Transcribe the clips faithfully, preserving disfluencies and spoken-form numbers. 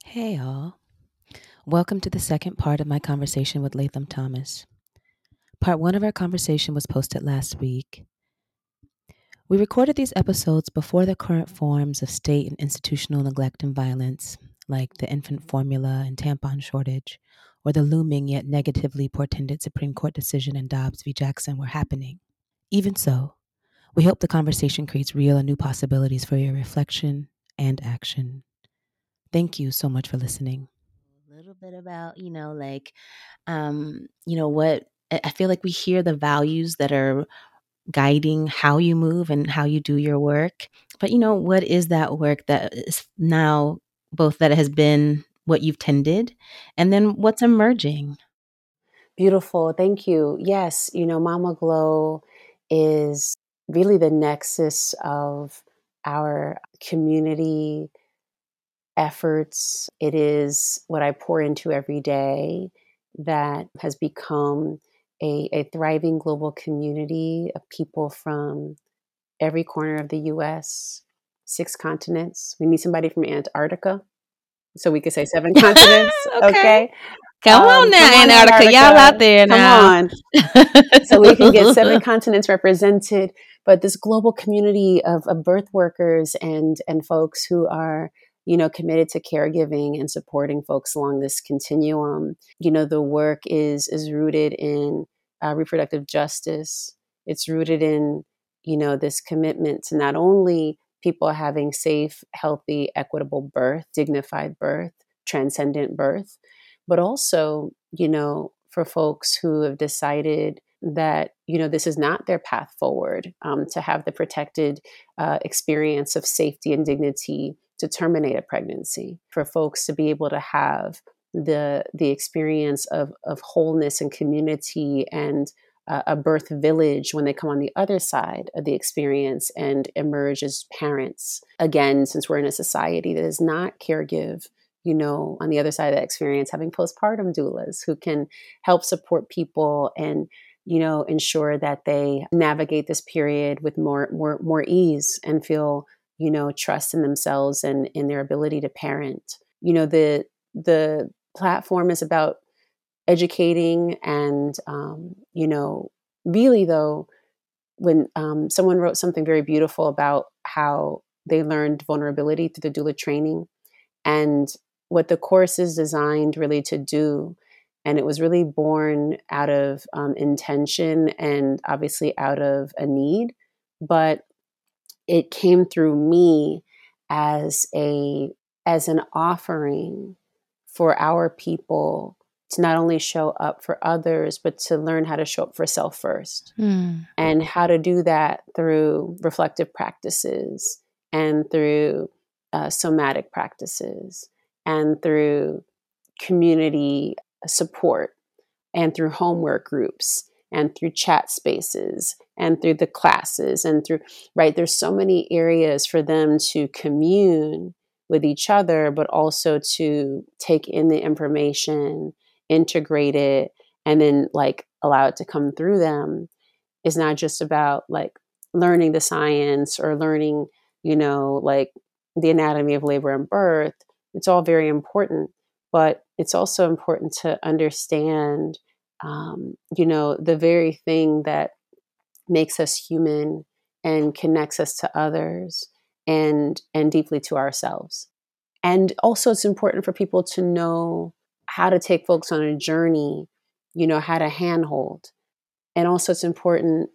Hey, all. Welcome to the second part of my conversation with Latham Thomas. Part one of our conversation was posted last week. We recorded these episodes before the current forms of state and institutional neglect and violence, like the infant formula and tampon shortage, or the looming yet negatively portended Supreme Court decision in Dobbs v. Jackson, were happening. Even so, we hope the conversation creates real and new possibilities for your reflection and action. Thank you so much for listening. A little bit about, you know, like, um, you know, what I I feel like we hear the values that are guiding how you move and how you do your work. But, you know, what is that work that is now both that has been what you've tended and then what's emerging? Beautiful. Thank you. Yes, you know, Mama Glow is really the nexus of our community efforts. It is what I pour into every day that has become a, a thriving global community of people from every corner of the U S, six continents. We need somebody from Antarctica, so we could say seven continents. Okay. Okay. Come on Um, come now, on, Antarctica. Y'all out Antarctica. there Come now. on. So we can get seven continents represented, but this global community of, of birth workers and and folks who are, you know, committed to caregiving and supporting folks along this continuum. You know, the work is is rooted in uh, reproductive justice. It's rooted in, you know, this commitment to not only people having safe, healthy, equitable birth, dignified birth, transcendent birth, but also, you know, for folks who have decided that, you know, this is not their path forward, um, to have the protected uh, experience of safety and dignity to terminate a pregnancy, for folks to be able to have the the experience of of wholeness and community and uh, a birth village when they come on the other side of the experience and emerge as parents again, since we're in a society that does not caregive, you know, on the other side of that experience, having postpartum doulas who can help support people and, you know, ensure that they navigate this period with more, more, more ease and feel, you know, trust in themselves and in their ability to parent. You know, the, the platform is about educating and, um, you know, really though, when um, someone wrote something very beautiful about how they learned vulnerability through the doula training and what the course is designed really to do. And it was really born out of um, intention and obviously out of a need, but it came through me as a as an offering for our people to not only show up for others, but to learn how to show up for self first, Hmm. and how to do that through reflective practices and through uh, somatic practices and through community support and through homework groups and through chat spaces and through the classes and through, right, there's so many areas for them to commune with each other, but also to take in the information, integrate it, and then like allow it to come through them. Is not just about like learning the science or learning, you know, like the anatomy of labor and birth. It's all very important, but it's also important to understand, um, you know, the very thing that makes us human and connects us to others and and deeply to ourselves. And also, it's important for people to know how to take folks on a journey, you know, how to handhold. And also, it's important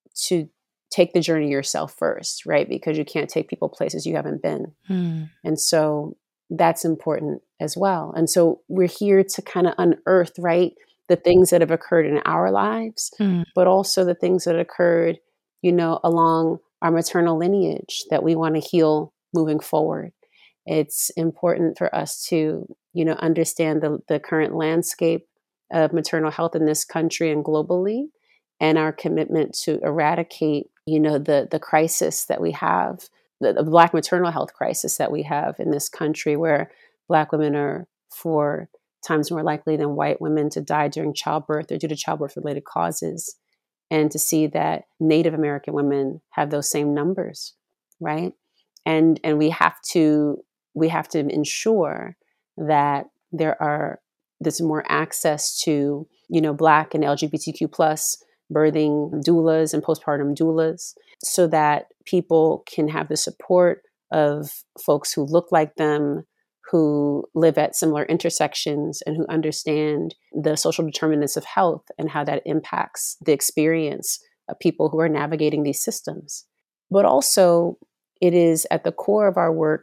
to take the journey yourself first, right? Because you can't take people places you haven't been. Hmm. And so that's important as well. And so we're here to kind of unearth, right, the things that have occurred in our lives, Hmm. but also the things that occurred, you know, along our maternal lineage that we want to heal moving forward. It's important for us to, you know, understand the, the current landscape of maternal health in this country and globally, and our commitment to eradicate, you know, the the crisis that we have, the, the Black maternal health crisis that we have in this country, where Black women are four times more likely than white women to die during childbirth or due to childbirth related causes, and to see that Native American women have those same numbers, right? And and we have to we have to ensure that there are there's more access to, you know, Black and L G B T Q plus birthing doulas and postpartum doulas, so that people can have the support of folks who look like them, who live at similar intersections, and who understand the social determinants of health and how that impacts the experience of people who are navigating these systems. But also, it is at the core of our work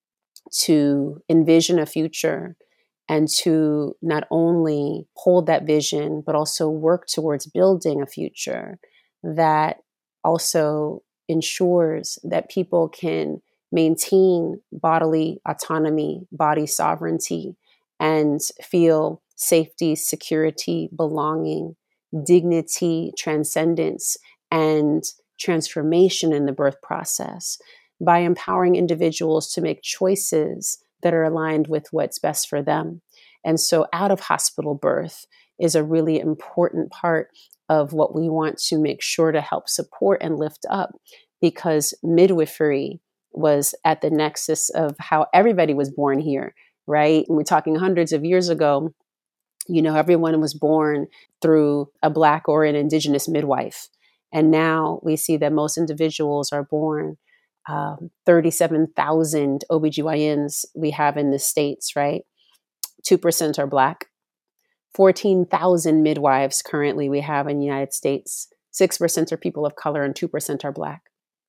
to envision a future and to not only hold that vision, but also work towards building a future that also ensures that people can maintain bodily autonomy, body sovereignty, and feel safety, security, belonging, dignity, transcendence, and transformation in the birth process by empowering individuals to make choices that are aligned with what's best for them. And so out of hospital birth is a really important part of what we want to make sure to help support and lift up, because midwifery was at the nexus of how everybody was born here, right? And we're talking hundreds of years ago, you know, everyone was born through a Black or an Indigenous midwife. And now we see that most individuals are born Um, thirty-seven thousand O B G Y Ns we have in the States, right? two percent are Black. fourteen thousand midwives currently we have in the United States. six percent are people of color and two percent are Black.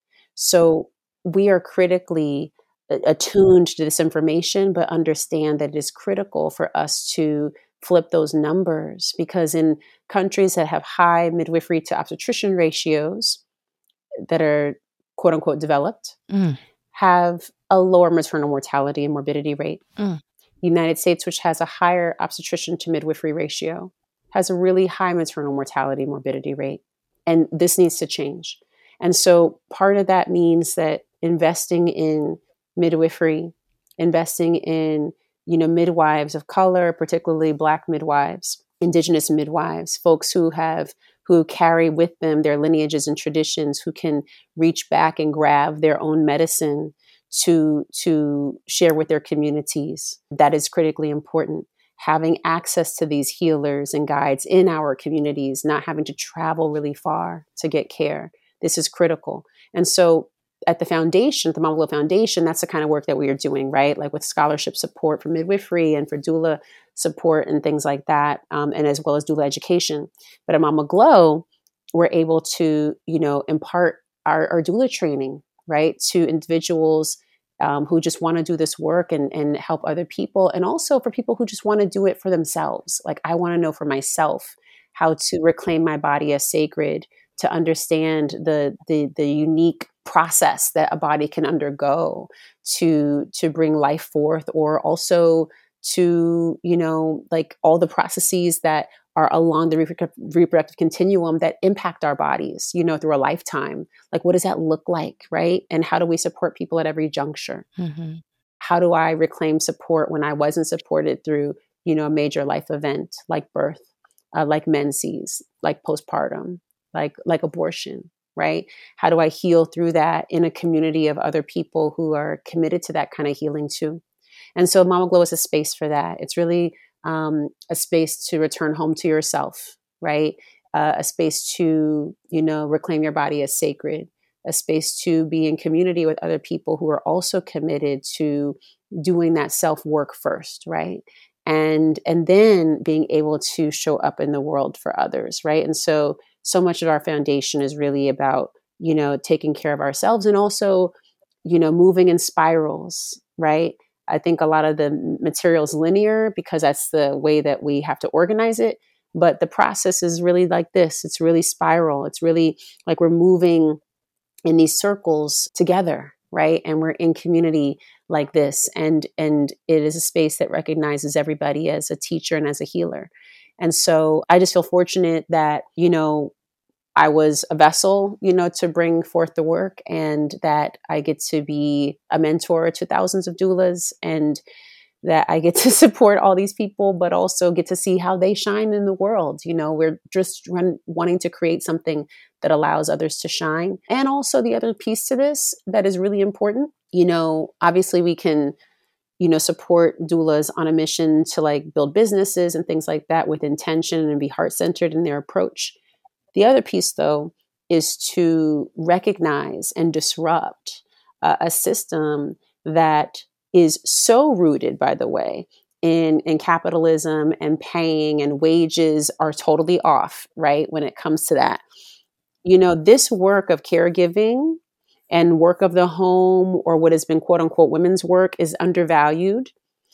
So we are critically attuned to this information, but understand that it is critical for us to flip those numbers, because in countries that have high midwifery to obstetrician ratios that are quote unquote developed, mm. have a lower maternal mortality and morbidity rate. Mm. The United States, which has a higher obstetrician to midwifery ratio, has a really high maternal mortality morbidity rate. And this needs to change. And so part of that means that investing in midwifery, investing in, you know, midwives of color, particularly Black midwives, Indigenous midwives, folks who have who carry with them their lineages and traditions, who can reach back and grab their own medicine to, to share with their communities. That is critically important. Having access to these healers and guides in our communities, not having to travel really far to get care. This is critical. And so at the foundation, at the Mama Glow Foundation, that's the kind of work that we are doing, right? Like with scholarship support for midwifery and for doula support and things like that, um, and as well as doula education. But at Mama Glow, we're able to, you know, impart our, our doula training, right, to individuals um, who just want to do this work and, and help other people. And also for people who just want to do it for themselves. Like, I want to know for myself how to reclaim my body as sacred, to understand the, the, the unique process that a body can undergo to, to bring life forth, or also to, you know, like all the processes that are along the reproductive, reproductive continuum that impact our bodies, you know, through a lifetime. Like, what does that look like, right? And how do we support people at every juncture? Mm-hmm. How do I reclaim support when I wasn't supported through, you know, a major life event like birth, uh, like menses, like postpartum, like like abortion, right? How do I heal through that in a community of other people who are committed to that kind of healing too? And so Mama Glow is a space for that. It's really um, a space to return home to yourself, right? Uh, a space to, you know, reclaim your body as sacred, a space to be in community with other people who are also committed to doing that self-work first, right? And, and then being able to show up in the world for others, right? And so, so much of our foundation is really about, you know, taking care of ourselves and also, you know, moving in spirals, right? I think a lot of the material is linear because that's the way that we have to organize it. But the process is really like this. It's really spiral. It's really like we're moving in these circles together, right? And we're in community like this. And, and it is a space that recognizes everybody as a teacher and as a healer. And so I just feel fortunate that, you know, I was a vessel, you know, to bring forth the work, and that I get to be a mentor to thousands of doulas, and that I get to support all these people, but also get to see how they shine in the world. You know, we're just run, wanting to create something that allows others to shine. And also the other piece to this that is really important, you know, obviously we can, you know, support doulas on a mission to like build businesses and things like that with intention and be heart-centered in their approach. The other piece, though, is to recognize and disrupt uh, a system that is so rooted, by the way, in, in capitalism and paying, and wages are totally off, right? When it comes to that, you know, this work of caregiving and work of the home, or what has been quote unquote women's work, is undervalued,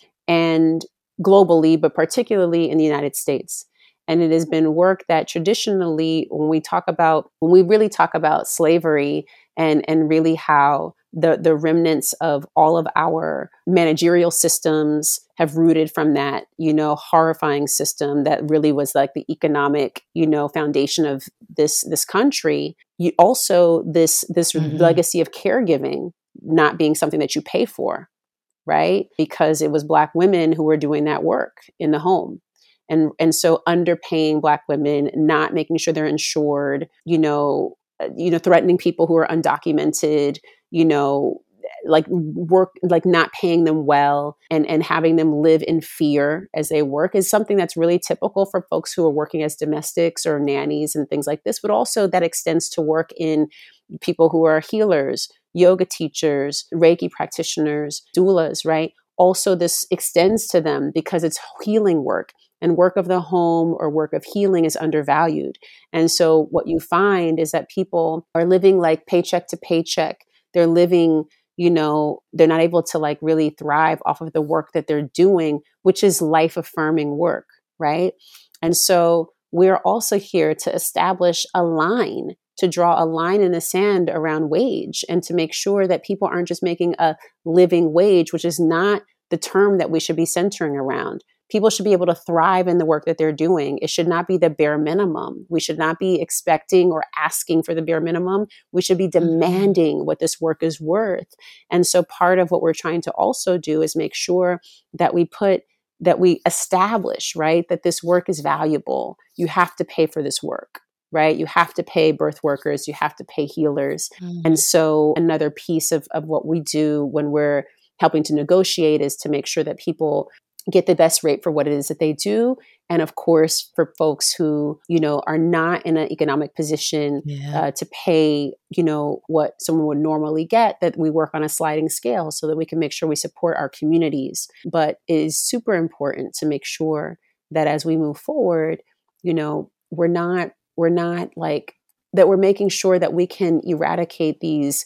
and globally, but particularly in the United States. And it has been work that traditionally, when we talk about, when we really talk about slavery, and, and really how the, the remnants of all of our managerial systems have rooted from that, you know, horrifying system that really was like the economic, you know, foundation of this, this country. You also, this, this mm-hmm. legacy of caregiving not being something that you pay for, right? Because it was Black women who were doing that work in the home. And, and so underpaying Black women, not making sure they're insured, you know, you know, threatening people who are undocumented, you know, like work, like not paying them well, and, and having them live in fear as they work is something that's really typical for folks who are working as domestics or nannies and things like this. But also that extends to work in people who are healers, yoga teachers, Reiki practitioners, doulas, right? Also, this extends to them because it's healing work, and work of the home or work of healing is undervalued. And so what you find is that people are living like paycheck to paycheck. They're living, you know, they're not able to like really thrive off of the work that they're doing, which is life affirming work, right? And so we're also here to establish a line, to draw a line in the sand around wage, and to make sure that people aren't just making a living wage, which is not the term that we should be centering around. People should be able to thrive in the work that they're doing. It should not be the bare minimum. We should not be expecting or asking for the bare minimum. We should be demanding mm-hmm. what this work is worth. And so part of what we're trying to also do is make sure that we put, that we establish, right, that this work is valuable. You have to pay for this work, right? You have to pay birth workers. You have to pay healers. Mm-hmm. And so another piece of, of what we do when we're helping to negotiate is to make sure that people get the best rate for what it is that they do. And of course, for folks who, you know, are not in an economic position yeah. uh, to pay, you know, what someone would normally get, that we work on a sliding scale so that we can make sure we support our communities. But it is super important to make sure that as we move forward, you know, we're not, we're not like, that we're making sure that we can eradicate these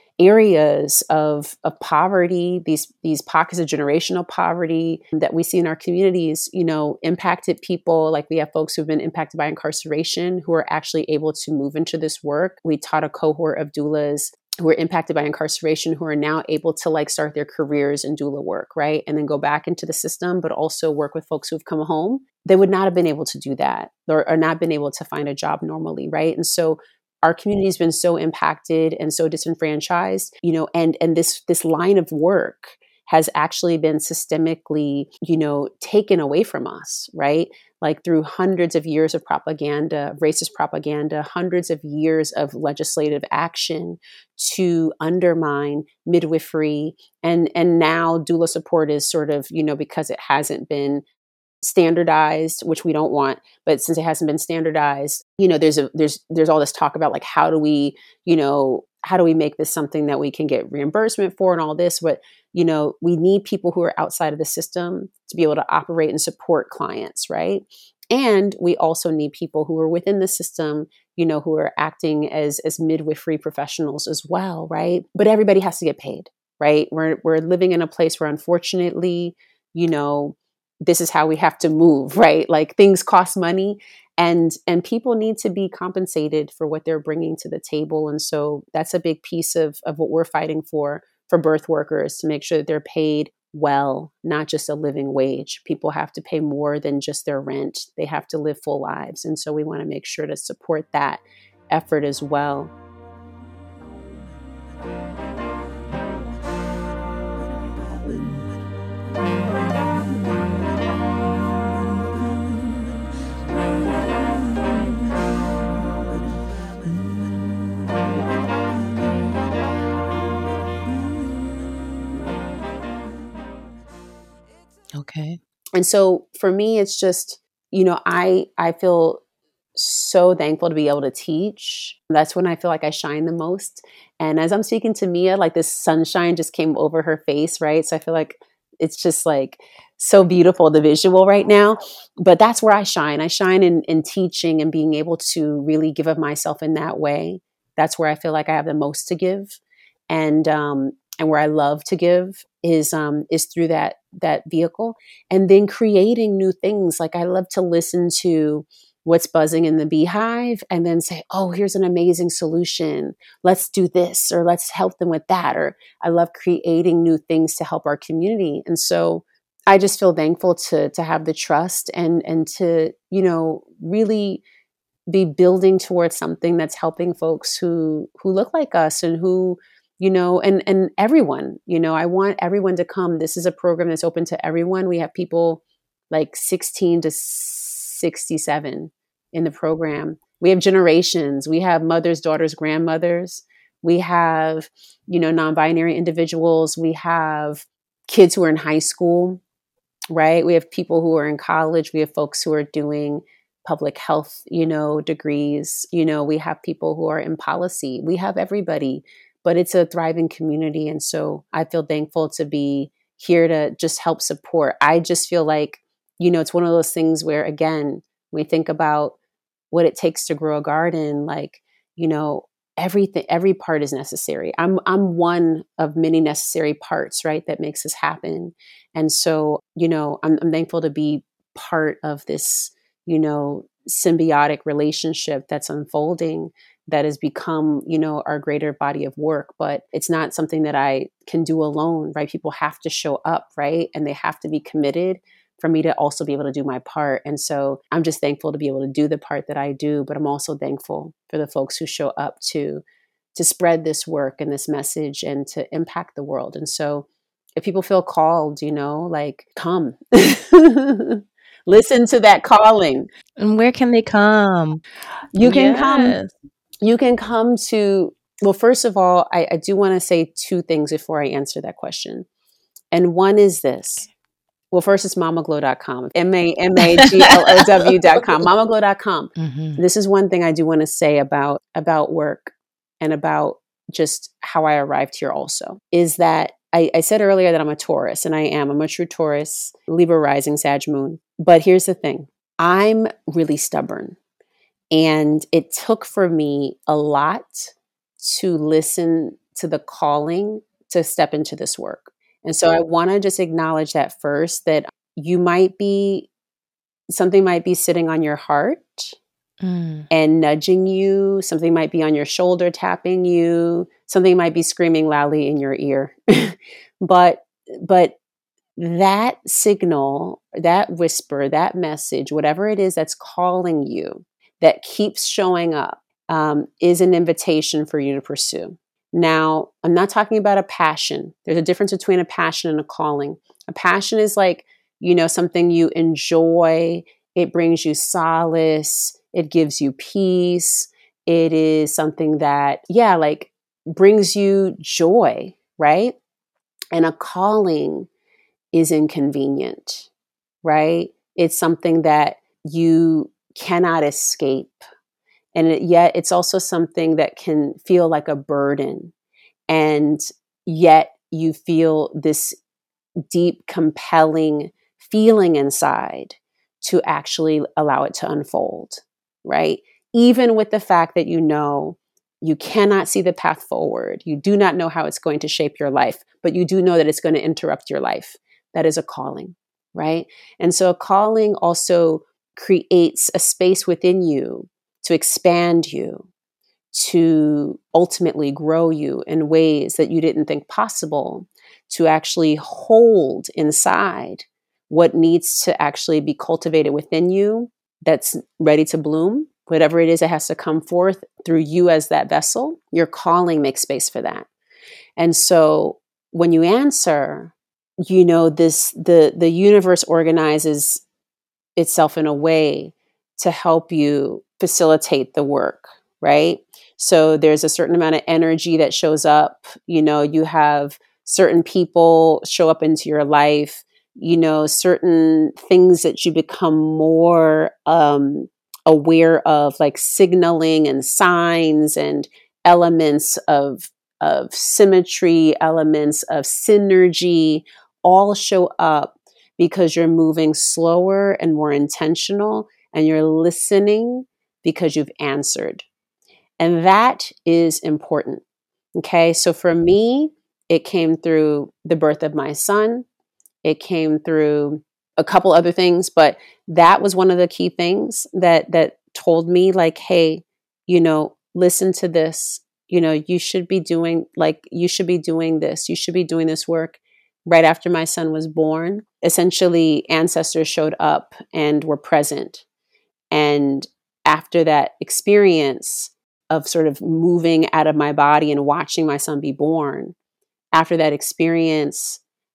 areas of, of poverty, these, these pockets of generational poverty that we see in our communities, you know, impacted people. Like we have folks who've been impacted by incarceration who are actually able to move into this work. We taught a cohort of doulas who were impacted by incarceration who are now able to like start their careers in doula work, right? And then go back into the system, but also work with folks who've come home. They would not have been able to do that, or, or not been able to find a job normally, right? And so our community has been so impacted and so disenfranchised, you know, and, and this, this line of work has actually been systemically, you know, taken away from us, right? Like through hundreds of years of propaganda, racist propaganda, hundreds of years of legislative action to undermine midwifery. And, and now doula support is sort of, you know, because it hasn't been standardized, which we don't want, but since it hasn't been standardized, you know, there's a, there's, there's all this talk about like, how do we, you know, how do we make this something that we can get reimbursement for and all this, but, you know, we need people who are outside of the system to be able to operate and support clients. Right. And we also need people who are within the system, you know, who are acting as, as midwifery professionals as well. Right. But everybody has to get paid. Right. We're, we're living in a place where unfortunately, you know, this is how we have to move, right? Like things cost money, and and people need to be compensated for what they're bringing to the table. And so that's a big piece of, of what we're fighting for, for birth workers, to make sure that they're paid well, not just a living wage. People have to pay more than just their rent. They have to live full lives. And so we want to make sure to support that effort as well. Okay. And so for me, it's just, you know, I I feel so thankful to be able to teach. That's when I feel like I shine the most. And as I'm speaking to Mia, like this sunshine just came over her face, right? So I feel like it's just like so beautiful, the visual right now. But that's where I shine. I shine in, in teaching and being able to really give of myself in that way. That's where I feel like I have the most to give. And um and where I love to give is um is through that that vehicle. And then creating new things. Like I love to listen to what's buzzing in the beehive and then say, oh, here's an amazing solution. Let's do this, or let's help them with that. Or I love creating new things to help our community. And so I just feel thankful to to have the trust and and to, you know, really be building towards something that's helping folks who who look like us and who, you know, and and everyone, you know, I want everyone to come. This is a program that's open to everyone. We have people like sixteen to sixty-seven in the program. We have generations. We have mothers, daughters, grandmothers. We have, you know, non-binary individuals. We have kids who are in high school, right? We have people who are in college. We have folks who are doing public health, you know, degrees. You know, we have people who are in policy. We have everybody, but it's a thriving community. And so I feel thankful to be here to just help support. I just feel like, you know, it's one of those things where, again, we think about what it takes to grow a garden, like, you know, everything, every part is necessary. I'm, I'm one of many necessary parts, right, that makes this happen. And so, you know, I'm, I'm thankful to be part of this, you know, symbiotic relationship that's unfolding that has become, you know, our greater body of work. But it's not something that I can do alone, right? People have to show up, right? And they have to be committed for me to also be able to do my part. And so I'm just thankful to be able to do the part that I do, but I'm also thankful for the folks who show up to to spread this work and this message and to impact the world. And so if people feel called, you know, like come. Listen to that calling. And where can they come? You can come. Yes. You can come to, well, first of all, I, I do want to say two things before I answer that question. And one is this. Well, first it's mamaglow dot com, M A M A G L O W dot com, mamaglow dot com. Mm-hmm. This is one thing I do want to say about, about work and about just how I arrived here also, is that I, I said earlier that I'm a Taurus, and I am. I'm a true Taurus, Libra rising, Sag moon. But here's the thing. I'm really stubborn. And it took for me a lot to listen to the calling to step into this work. And so I want to just acknowledge that first, that you might be, something might be sitting on your heart mm. and nudging you. Something might be on your shoulder, tapping you. Something might be screaming loudly in your ear. but, but that signal, that whisper, that message, whatever it is that's calling you, that keeps showing up, um, is an invitation for you to pursue. Now, I'm not talking about a passion. There's a difference between a passion and a calling. A passion is like, you know, something you enjoy. It brings you solace. It gives you peace. It is something that, yeah, like brings you joy, right? And a calling is inconvenient, right? It's something that you cannot escape. And it, yet it's also something that can feel like a burden. And yet you feel this deep, compelling feeling inside to actually allow it to unfold, right? Even with the fact that you know you cannot see the path forward, you do not know how it's going to shape your life, but you do know that it's going to interrupt your life. That is a calling, right? And so a calling also creates a space within you to expand you, to ultimately grow you in ways that you didn't think possible, to actually hold inside what needs to actually be cultivated within you that's ready to bloom. Whatever it is that has to come forth through you as that vessel, your calling makes space for that. And so when you answer, you know, this the the universe organizes itself in a way to help you facilitate the work, right? So there's a certain amount of energy that shows up. You know, you have certain people show up into your life you know, certain things that you become more um, aware of, like signaling and signs and elements of of symmetry, elements of synergy, all show up because you're moving slower and more intentional, and you're listening because you've answered. And that is important. Okay. So for me, it came through the birth of my son. It came through a couple other things, but that was one of the key things that, that told me, like, hey, you know, listen to this. You know, you should be doing like, you should be doing this. You should be doing this work. Right after my son was born, essentially ancestors showed up and were present. And after that experience of sort of moving out of my body and watching my son be born, after that experience,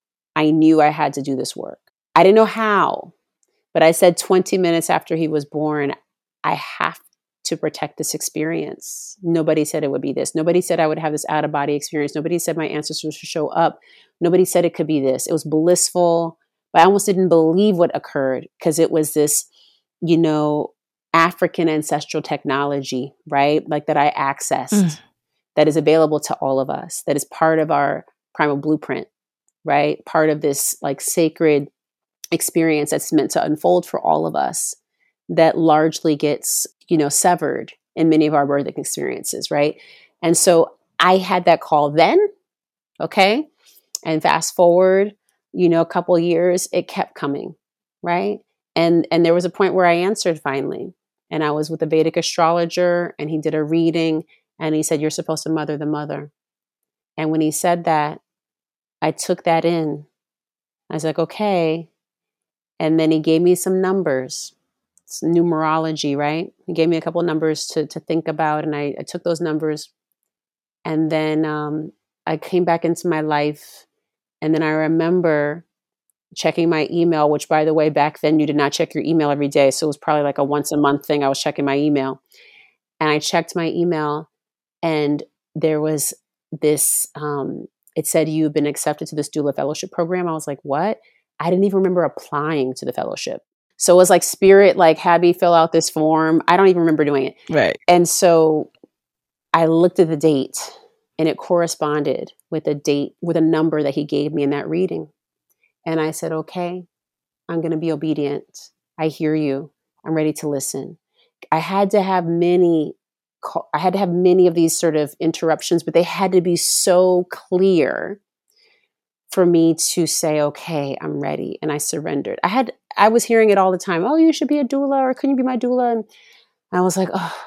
I knew I had to do this work. I didn't know how, but I said twenty minutes after he was born, I have to protect this experience. Nobody said it would be this. Nobody said I would have this out of body experience. Nobody said my ancestors would show up. Nobody said it could be this. It was blissful, but I almost didn't believe what occurred because it was this, you know, African ancestral technology, right? Like that I accessed, mm. that is available to all of us, that is part of our primal blueprint, right? Part of this like sacred experience that's meant to unfold for all of us, that largely gets, you know, severed in many of our birthing experiences, right? And so I had that call then, okay? And fast forward, you know, a couple of years, it kept coming, right? And and there was a point where I answered finally. And I was with a Vedic astrologer, and he did a reading, and he said, you're supposed to mother the mother. And when he said that, I took that in. I was like, okay. And then he gave me some numbers. It's numerology, right? He gave me a couple of numbers to, to think about, and I, I took those numbers. And then um, I came back into my life. And then I remember checking my email, which, by the way, back then you did not check your email every day. So it was probably like a once a month thing. I was checking my email. And I checked my email, and there was this, um, it said, you've been accepted to this doula fellowship program. I was like, what? I didn't even remember applying to the fellowship. So it was like Spirit, like, have me fill out this form. I don't even remember doing it. Right. And so I looked at the date, and it corresponded with a date, with a number that he gave me in that reading. And I said, okay, I'm going to be obedient. I hear you. I'm ready to listen. I had to have many, I had to have many of these sort of interruptions, but they had to be so clear for me to say, okay, I'm ready. And I surrendered. I had, I was hearing it all the time. Oh, you should be a doula, or couldn't you be my doula? And I was like, oh,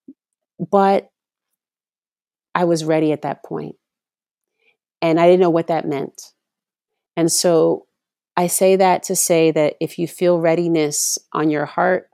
but I was ready at that point. And I didn't know what that meant. And so I say that to say that if you feel readiness on your heart,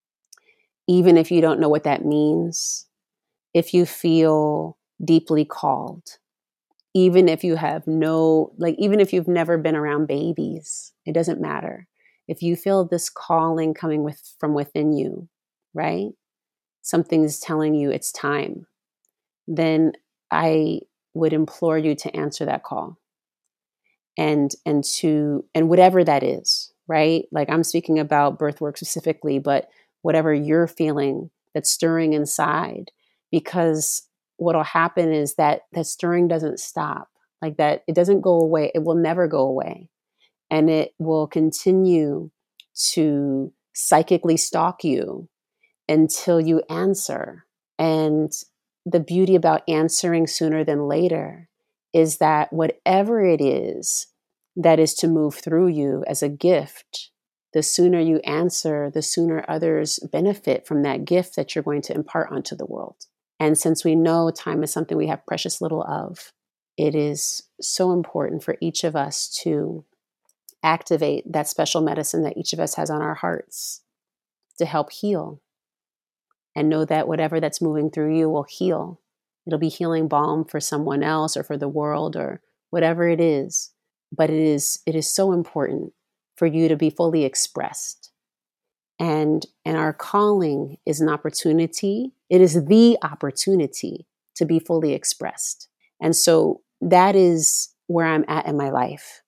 even if you don't know what that means, if you feel deeply called, even if you have no, like, even if you've never been around babies, it doesn't matter. If you feel this calling coming with from within you, right? Something's telling you it's time, then I would implore you to answer that call. And, and to, and whatever that is, right? Like, I'm speaking about birth work specifically, but whatever you're feeling that's stirring inside, because what'll happen is that that stirring doesn't stop, like that. It doesn't go away. It will never go away. And it will continue to psychically stalk you until you answer. And the beauty about answering sooner than later is that whatever it is that is to move through you as a gift, the sooner you answer, the sooner others benefit from that gift that you're going to impart onto the world. And since we know time is something we have precious little of, it is so important for each of us to activate that special medicine that each of us has on our hearts to help heal. And know that whatever that's moving through you will heal. It'll be healing balm for someone else or for the world or whatever it is. But it is it is so important for you to be fully expressed. And, and our calling is an opportunity. It is the opportunity to be fully expressed. And so that is where I'm at in my life.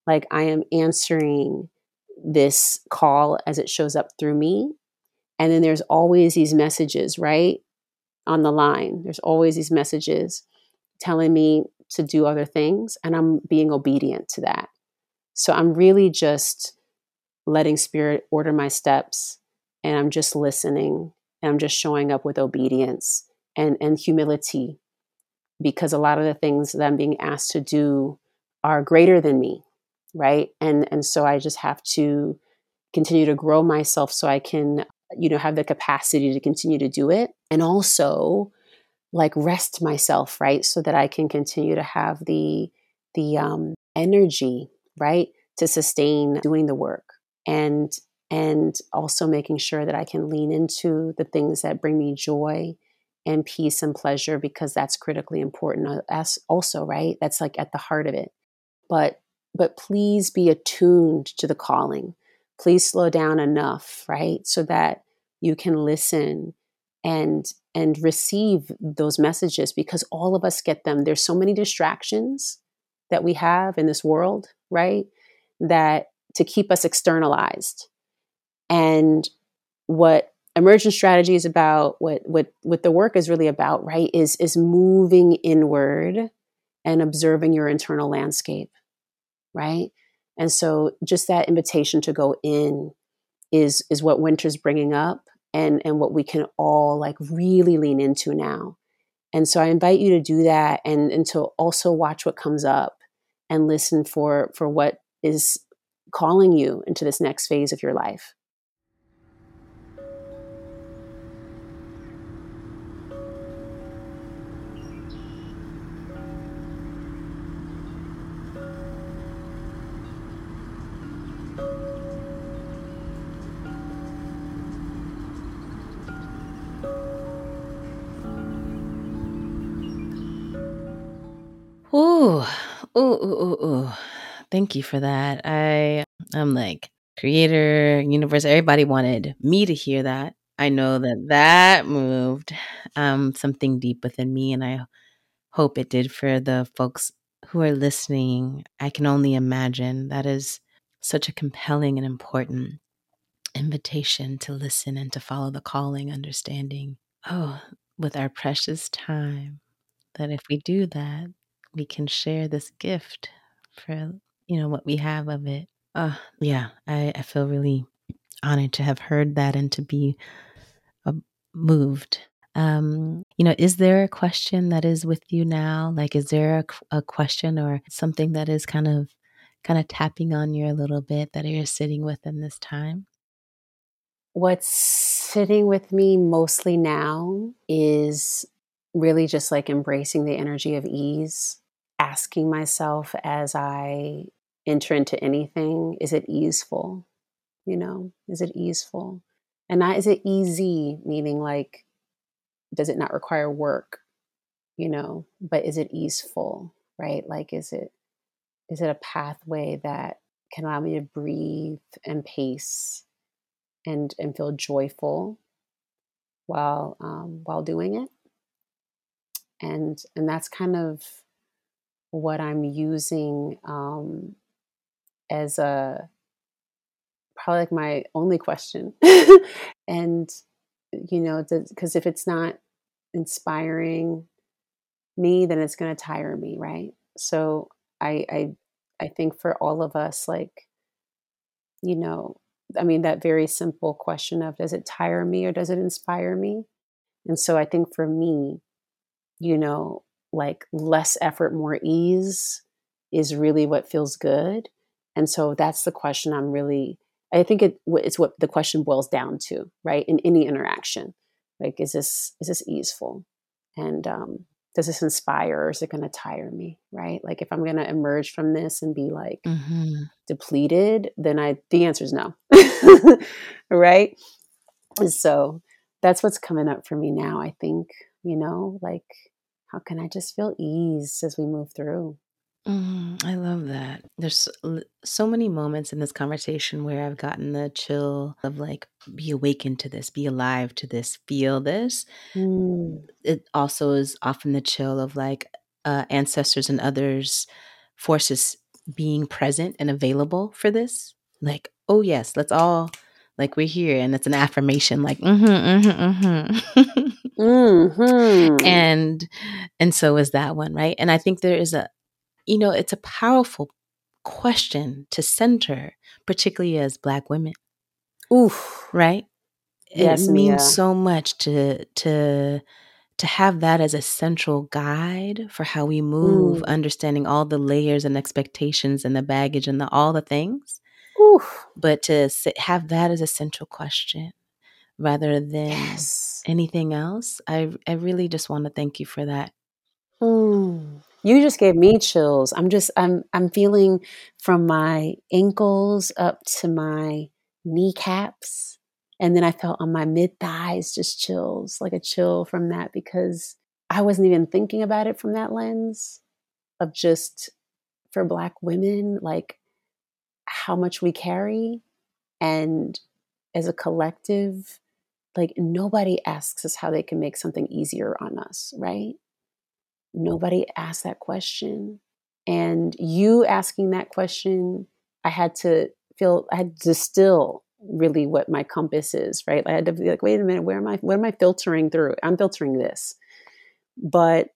Like I am answering this call as it shows up through me. And then there's always these messages, right? On the line. There's always these messages telling me to do other things, and I'm being obedient to that. So I'm really just letting spirit order my steps, and I'm just listening, and I'm just showing up with obedience and, and humility, because a lot of the things that I'm being asked to do are greater than me, right? And and so I just have to continue to grow myself so I can, you know, have the capacity to continue to do it, and also like rest myself, right? So that I can continue to have the the um, energy, right, to sustain doing the work, and and also making sure that I can lean into the things that bring me joy and peace and pleasure, because that's critically important as also, right? That's like at the heart of it. But but please be attuned to the calling. Please slow down enough, right? So that you can listen and and receive those messages, because all of us get them. There's so many distractions that we have in this world, right? That to keep us externalized. And what emergent strategy is about, what what what the work is really about, right, is is moving inward and observing your internal landscape, right? And so just that invitation to go in is is what Winter's bringing up, and and what we can all like really lean into now. And so I invite you to do that, and and to also watch what comes up and listen for for what is calling you into this next phase of your life. Ooh, ooh, ooh, ooh, ooh. Thank you for that. I, I'm like, creator, universe, everybody wanted me to hear that. I know that that moved um, something deep within me, and I hope it did for the folks who are listening. I can only imagine that is such a compelling and important invitation to listen and to follow the calling, understanding, oh, with our precious time, that if we do that, we can share this gift for, you know, what we have of it. Uh, yeah, I, I feel really honored to have heard that and to be uh, moved. Um, you know, is there a question that is with you now? Like, is there a, a question or something that is kind of, kind of tapping on you a little bit that you're sitting with in this time? What's sitting with me mostly now is really just like embracing the energy of ease, asking myself as I enter into anything, is it easeful? You know, is it easeful? And not is it easy, meaning like, does it not require work, you know, but is it easeful, right? Like, is it, is it a pathway that can allow me to breathe and pace and, and feel joyful while, um, while doing it? And, and that's kind of what I'm using, um, as a, probably like my only question. And, you know, because if it's not inspiring me, then it's going to tire me, right? So I, I, I think for all of us, like, you know, I mean, that very simple question of does it tire me or does it inspire me? And so I think for me, you know, like less effort, more ease is really what feels good. And so that's the question I'm really, I think it, it's what the question boils down to, right? In any interaction, like, is this, is this easeful? And um, does this inspire, or is it going to tire me, right? Like if I'm going to emerge from this and be like Mm-hmm. depleted, then I, the answer is no, right? And so that's what's coming up for me now. I think, you know, like, how can I just feel ease as we move through? Mm, I love that. There's l- so many moments in this conversation where I've gotten the chill of like, be awakened to this, be alive to this, feel this. Mm, It also is often the chill of like uh, ancestors and others, forces being present and available for this. Like, oh yes, let's all, like, we're here, and it's an affirmation, like, mm-hmm, mm-hmm, mm-hmm. Mm-hmm. and and so is that one, right? And I think there is a, you know, it's a powerful question to center, particularly as Black women, Oof. right? It Yes, means Mia. so much to to to have that as a central guide for how we move, Mm. understanding all the layers and expectations and the baggage and the, all the things, Oof. but to sit, have that as a central question rather than Yes. anything else. I I really just want to thank you for that. Mm. You just gave me chills. I'm just I'm I'm feeling from my ankles up to my kneecaps. And then I felt on my mid thighs just chills, like a chill from that, because I wasn't even thinking about it from that lens of just for Black women, like how much we carry. And as a collective, like nobody asks us how they can make something easier on us, right? Nobody asked that question. And you asking that question, I had to feel, I had to distill really what my compass is, right? I had to be like, wait a minute, where am I, what am I filtering through? I'm filtering this. But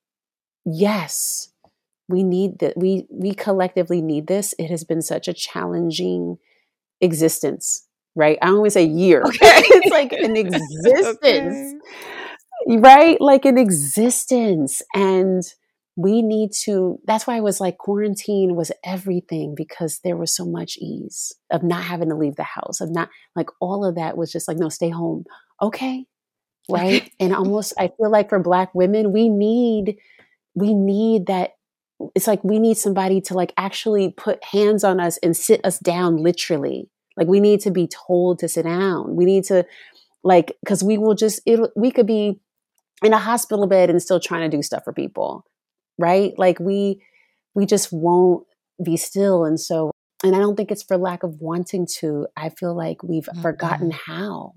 yes, we need that. We, we collectively need this. It has been such a challenging existence, right? I always say year. Okay. It's like an existence. Okay. Right? Like an existence. And we need to, that's why I was like, quarantine was everything, because there was so much ease of not having to leave the house, of not, like, all of that was just like, no, stay home. Okay. Right. Okay. And almost, I feel like for Black women, we need, we need that. It's like we need somebody to like actually put hands on us and sit us down literally. Like we need to be told to sit down. We need to, like, because we will just, it, we could be in a hospital bed and still trying to do stuff for people, right? Like we we just won't be still. And so, and I don't think it's for lack of wanting to. I feel like we've Mm-mm. forgotten how.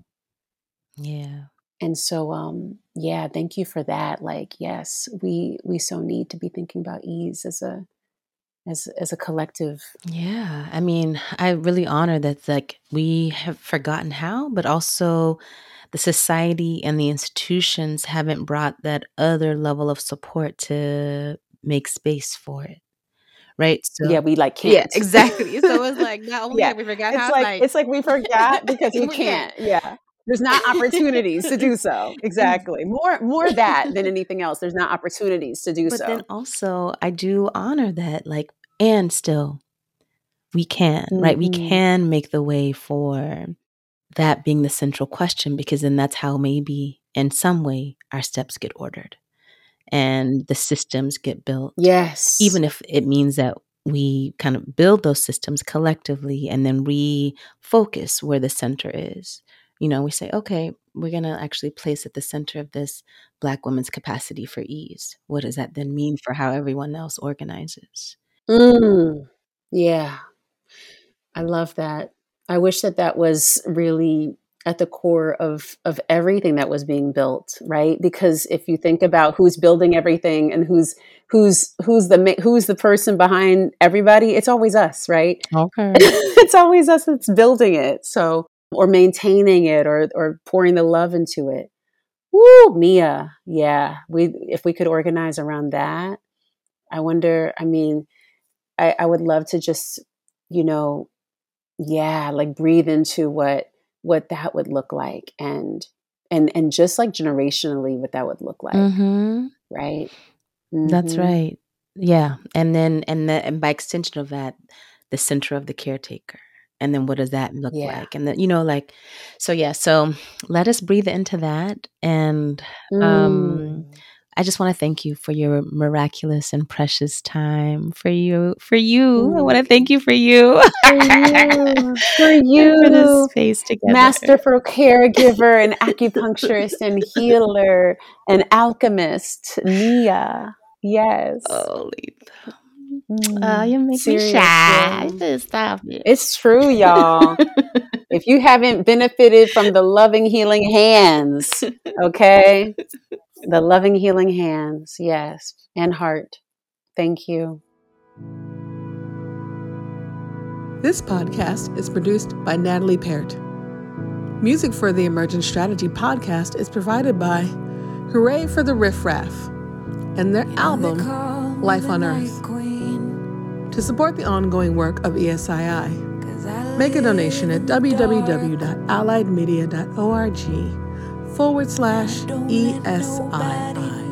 Yeah. And so um yeah, thank you for that. Like, yes, we we so need to be thinking about ease as a as as a collective. Yeah. I mean, I really honor that, like, we have forgotten how, but also the society and the institutions haven't brought that other level of support to make space for it. Right? Yeah, So, we like yeah, can't. exactly. So it's like, not only Yeah. have we forgot It's how, it's like like it's like we forgot because we we can't. can't. Yeah. There's not opportunities to do so. And Exactly. More more that than anything else. There's not opportunities to do but then so. also I do honor that, like, and still we can, right? We Mhm. can make the way for that being the central question, because then that's how maybe in some way our steps get ordered and the systems get built, Yes. even if it means that we kind of build those systems collectively and then refocus where the center is. You know, we say, okay, we're going to actually place at the center of this Black women's capacity for ease. What does that then mean for how everyone else organizes? Mm. Yeah. I love that. I wish that that was really at the core of of everything that was being built, right? Because if you think about who's building everything and who's who's who's the ma- who's the person behind everybody, it's always us, right? Okay. It's always us that's building it, so, or maintaining it, or or pouring the love into it. Woo, Mia, yeah. We if we could organize around that, I wonder. I mean, I, I would love to just, you know, yeah, like breathe into what what that would look like, and and and just like generationally what that would look like, Mm-hmm. right? That's Mm-hmm. right. Yeah. And then, and, the, and by extension of that, the center of the caretaker. And then what does that look Yeah. like? And then, you know, like, so yeah, so let us breathe into that. And um, Mm. I just want to thank you for your miraculous and precious time. For you, for you. I want Mm. to thank you for you. For you, for And for this you, space together. masterful caregiver and acupuncturist and healer and alchemist, Mia. Yes. Oh, Letha. Oh, Mm. you make me Serious, shy. girl. Just stop it. It's true, y'all. If you haven't benefited from the loving, healing hands, okay? The loving, healing hands, yes, and heart. Thank you. This podcast is produced by Natalie Peart. Music for the Emergent Strategy podcast is provided by Hooray for the Riff Raff and their album, Life on Earth. To support the ongoing work of E S I I, make a donation at www.alliedmedia.org forward slash E S I I.